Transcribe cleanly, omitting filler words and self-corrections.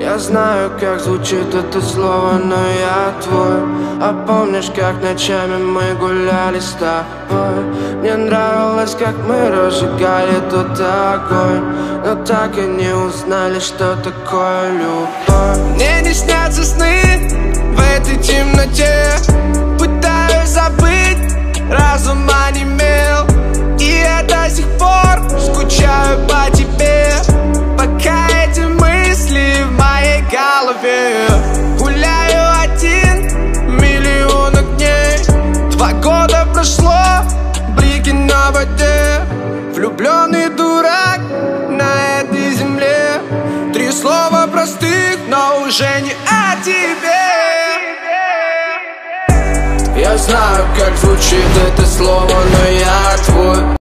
Я знаю, как звучит это слово, но я твой. А помнишь, как ночами мы гуляли с тобой? Мне нравилось, как мы разжигали тот огонь, но так и не узнали, что такое любовь. Мне не снятся сны в этой темноте. Пытаюсь забыть, разум онемел, и я до сих пор скучаю по тебе. Пока эти мысли в моей голове. Гуляю один, миллионы дней. 2 года прошло, блики на воде. Влюбленный дурак на этой земле. 3 слова простых, но уже не о тебе. Я знаю, как звучит это слово, но я твой.